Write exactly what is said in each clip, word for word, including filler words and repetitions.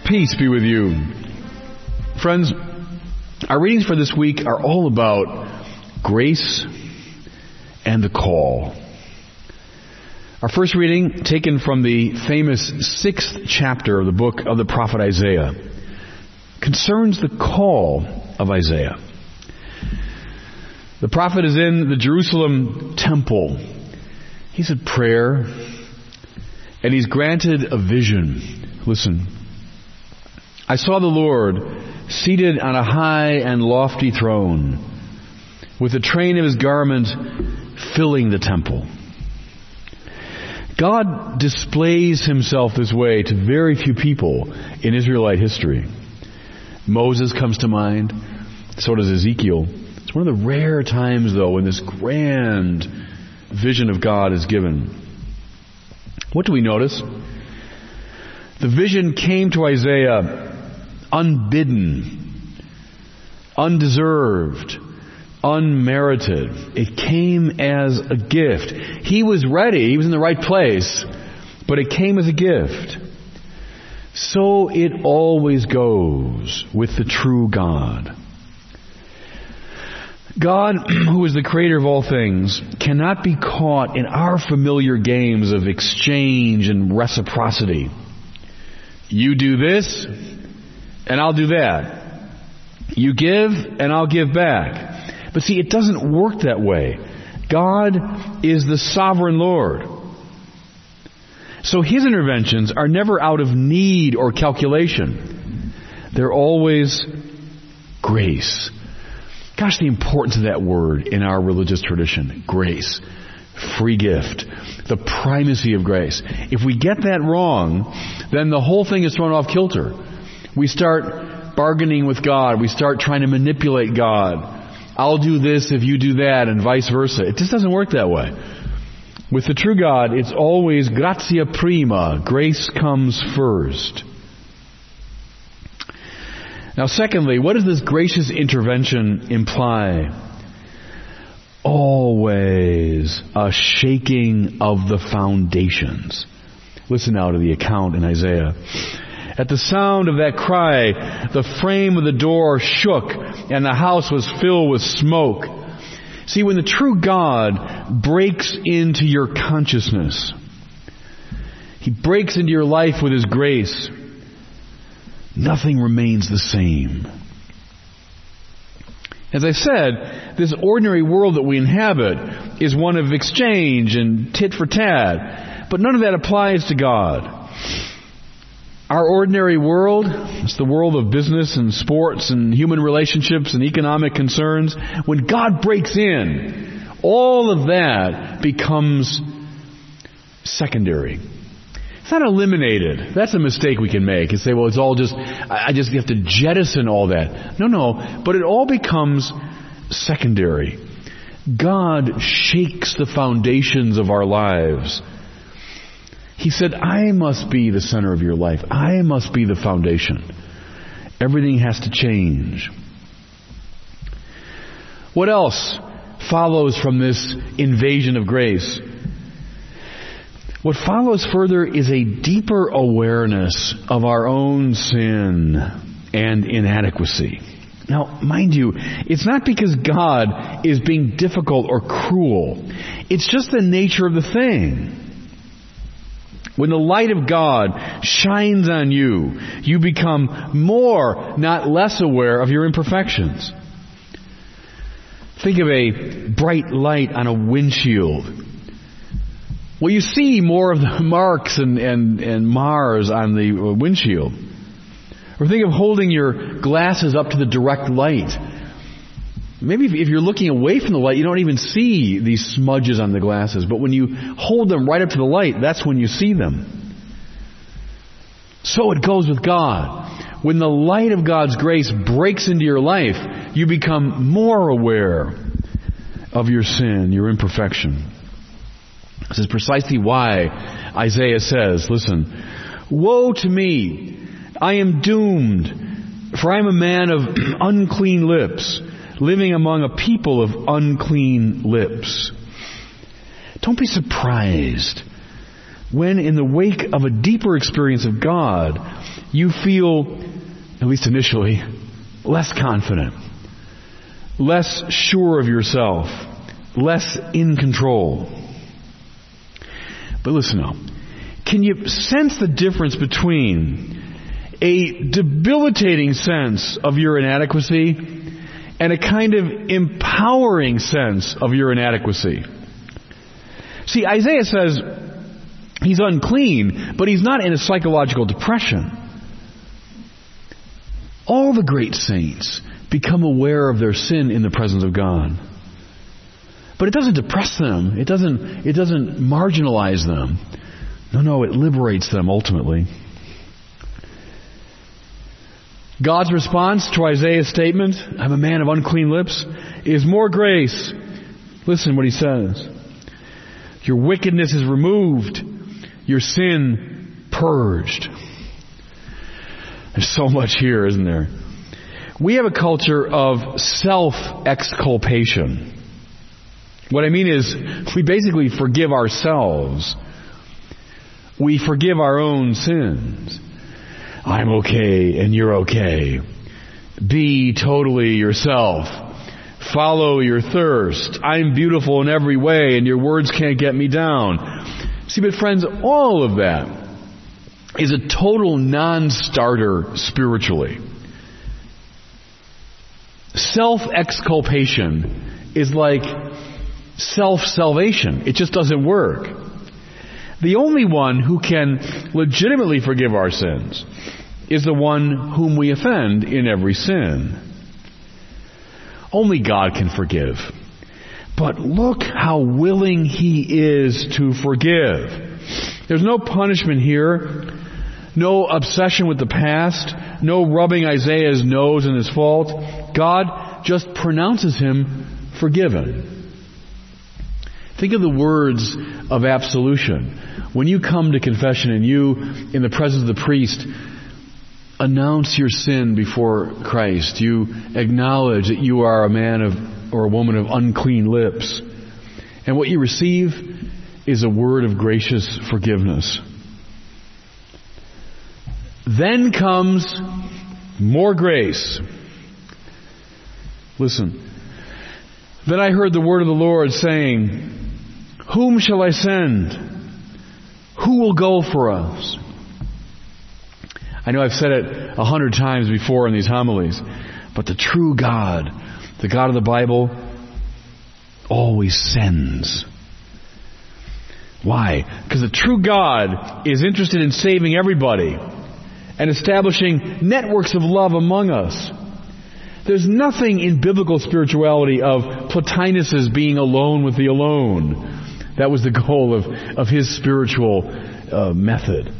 Peace be with you. Friends, our readings for this week are all about grace and the call. Our first reading, taken from the famous sixth chapter of the book of the prophet Isaiah, concerns the call of Isaiah. The prophet is in the Jerusalem temple. He's at prayer, and he's granted a vision. Listen. I saw the Lord seated on a high and lofty throne, with the train of his garment filling the temple. God displays himself this way to very few people in Israelite history. Moses comes to mind. So does Ezekiel. It's one of the rare times, though, when this grand vision of God is given. What do we notice? The vision came to Isaiah unbidden, undeserved, unmerited. It came as a gift. He was ready. He was in the right place, but it came as a gift. So it always goes with the true God. God, who is the creator of all things, cannot be caught in our familiar games of exchange and reciprocity. You do this, and I'll do that. You give, and I'll give back. But see, it doesn't work that way. God is the sovereign Lord. So His interventions are never out of need or calculation. They're always grace. Gosh, the importance of that word in our religious tradition. Grace. Free gift. The primacy of grace. If we get that wrong, then the whole thing is thrown off kilter. We start bargaining with God. We start trying to manipulate God. I'll do this if you do that, and vice versa. It just doesn't work that way. With the true God, it's always gratia prima. Grace comes first. Now, secondly, what does this gracious intervention imply? Always a shaking of the foundations. Listen now to the account in Isaiah. At the sound of that cry, the frame of the door shook, and the house was filled with smoke. See, when the true God breaks into your consciousness, He breaks into your life with His grace, nothing remains the same. As I said, this ordinary world that we inhabit is one of exchange and tit for tat, but none of that applies to God. Our ordinary world, it's the world of business and sports and human relationships and economic concerns. When God breaks in, all of that becomes secondary. It's not eliminated. That's a mistake we can make and say, well, it's all just, I just have to jettison all that. No, no, but it all becomes secondary. God shakes the foundations of our lives. He said, I must be the center of your life. I must be the foundation. Everything has to change. What else follows from this invasion of grace? What follows further is a deeper awareness of our own sin and inadequacy. Now, mind you, it's not because God is being difficult or cruel. It's just the nature of the thing. When the light of God shines on you, you become more, not less aware of your imperfections. Think of a bright light on a windshield. Well, you see more of the marks and, and, and mars on the windshield. Or think of holding your glasses up to the direct light. Maybe if you're looking away from the light, you don't even see these smudges on the glasses. But when you hold them right up to the light, that's when you see them. So it goes with God. When the light of God's grace breaks into your life, you become more aware of your sin, your imperfection. This is precisely why Isaiah says, listen, woe to me, I am doomed, for I am a man of unclean lips, living among a people of unclean lips. Don't be surprised when in the wake of a deeper experience of God, you feel, at least initially, less confident, less sure of yourself, less in control. But listen now, can you sense the difference between a debilitating sense of your inadequacy and a kind of empowering sense of your inadequacy? See, Isaiah says he's unclean, but he's not in a psychological depression. All the great saints become aware of their sin in the presence of God. But it doesn't depress them. It doesn't, it doesn't marginalize them. No, no, it liberates them ultimately. God's response to Isaiah's statement, I'm a man of unclean lips, is more grace. Listen what he says. Your wickedness is removed, your sin purged. There's so much here, isn't there? We have a culture of self-exculpation. What I mean is, we basically forgive ourselves. We forgive our own sins. I'm okay and you're okay. Be totally yourself. Follow your thirst. I'm beautiful in every way and your words can't get me down. See, but friends, all of that is a total non-starter spiritually. Self-exculpation is like self-salvation. It just doesn't work. The only one who can legitimately forgive our sins is the one whom we offend in every sin. Only God can forgive. But look how willing He is to forgive. There's no punishment here, no obsession with the past, no rubbing Isaiah's nose in his fault. God just pronounces him forgiven. Think of the words of absolution. When you come to confession and you, in the presence of the priest, announce your sin before Christ, you acknowledge that you are a man of or a woman of unclean lips. And what you receive is a word of gracious forgiveness. Then comes more grace. Listen. Then I heard the word of the Lord saying, whom shall I send? Who will go for us? I know I've said it a hundred times before in these homilies, but the true God, the God of the Bible, always sends. Why? Because the true God is interested in saving everybody and establishing networks of love among us. There's nothing in biblical spirituality of Plotinus's being alone with the alone. That was the goal of, of his spiritual uh, method.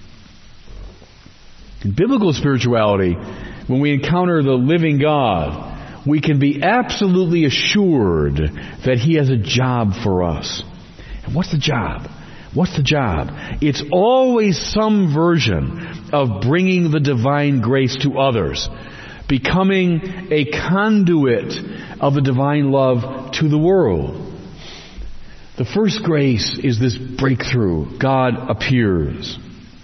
In biblical spirituality, when we encounter the living God, we can be absolutely assured that He has a job for us. And what's the job? What's the job? It's always some version of bringing the divine grace to others, becoming a conduit of the divine love to the world. The first grace is this breakthrough. God appears.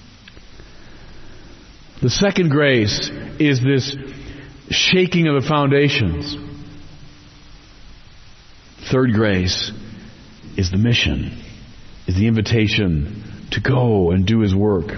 The second grace is this shaking of the foundations. Third grace is the mission, is the invitation to go and do His work.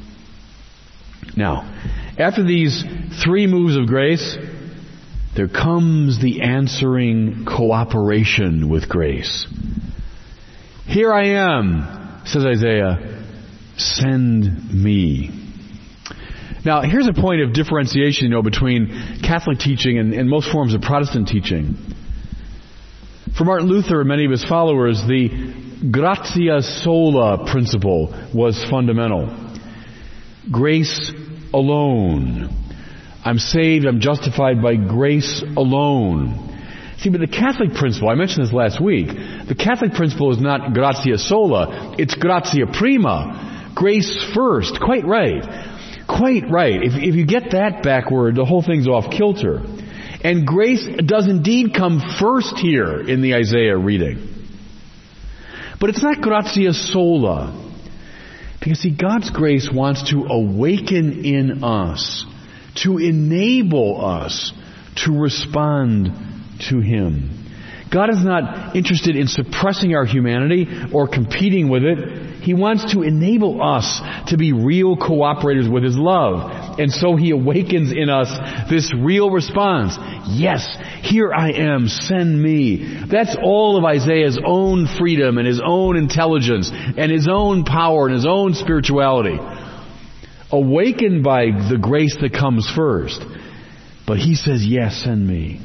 Now, after these three moves of grace, there comes the answering cooperation with grace. Here I am, says Isaiah, send me. Now, here's a point of differentiation, you know, between Catholic teaching and, and most forms of Protestant teaching. For Martin Luther and many of his followers, the gratia sola principle was fundamental. Grace alone. I'm saved, I'm justified by grace alone. See, but the Catholic principle, I mentioned this last week, the Catholic principle is not gratia sola, it's gratia prima. Grace first. Quite right. Quite right. If, if you get that backward, the whole thing's off kilter. And grace does indeed come first here in the Isaiah reading. But it's not gratia sola. Because see, God's grace wants to awaken in us, to enable us to respond to Him. God is not interested in suppressing our humanity or competing with it. He wants to enable us to be real cooperators with His love. And so He awakens in us this real response. Yes, here I am, send me. That's all of Isaiah's own freedom and his own intelligence and his own power and his own spirituality. Awakened by the grace that comes first. But he says, yes, send me.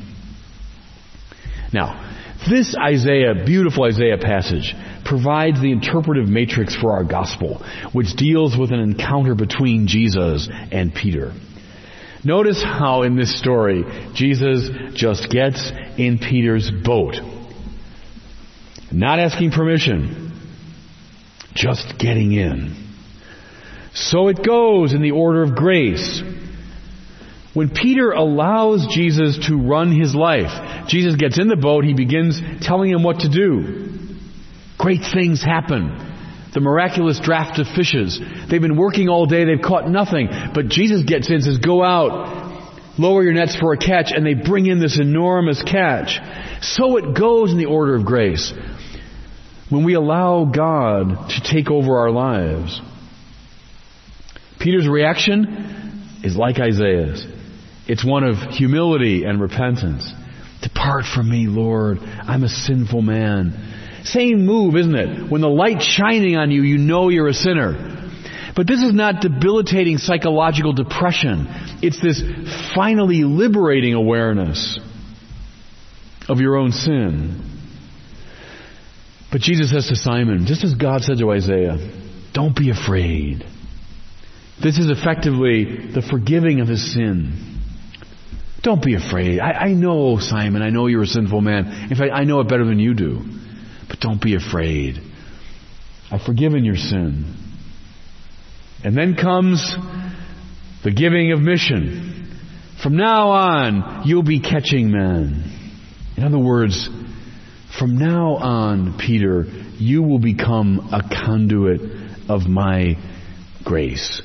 Now, this Isaiah, beautiful Isaiah passage, provides the interpretive matrix for our gospel, which deals with an encounter between Jesus and Peter. Notice how in this story, Jesus just gets in Peter's boat. Not asking permission, just getting in. So it goes in the order of grace. When Peter allows Jesus to run his life, Jesus gets in the boat, he begins telling him what to do. Great things happen. The miraculous draft of fishes. They've been working all day, they've caught nothing. But Jesus gets in and says, go out, lower your nets for a catch, and they bring in this enormous catch. So it goes in the order of grace. When we allow God to take over our lives. Peter's reaction is like Isaiah's. It's one of humility and repentance. Depart from me, Lord. I'm a sinful man. Same move, isn't it? When the light's shining on you, you know you're a sinner. But this is not debilitating psychological depression. It's this finally liberating awareness of your own sin. But Jesus says to Simon, just as God said to Isaiah, don't be afraid. This is effectively the forgiving of his sin. Don't be afraid. I, I know, Simon, I know you're a sinful man. In fact, I know it better than you do. But don't be afraid. I've forgiven your sin. And then comes the giving of mission. From now on, you'll be catching men. In other words, from now on, Peter, you will become a conduit of my grace.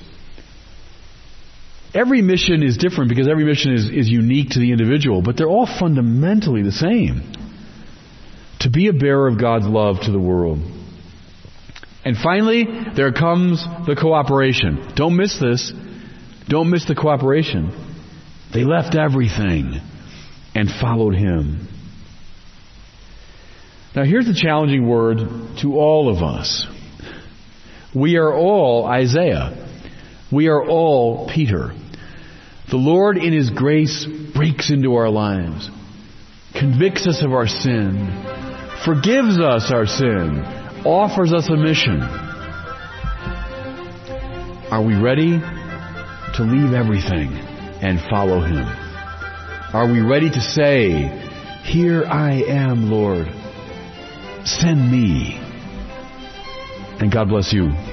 Every mission is different because every mission is, is unique to the individual, but they're all fundamentally the same. To be a bearer of God's love to the world. And finally, there comes the cooperation. Don't miss this. Don't miss the cooperation. They left everything and followed him. Now here's the challenging word to all of us. We are all Isaiah. We are all Peter. The Lord in His grace breaks into our lives, convicts us of our sin, forgives us our sin, offers us a mission. Are we ready to leave everything and follow Him? Are we ready to say, here I am, Lord, send me? And God bless you.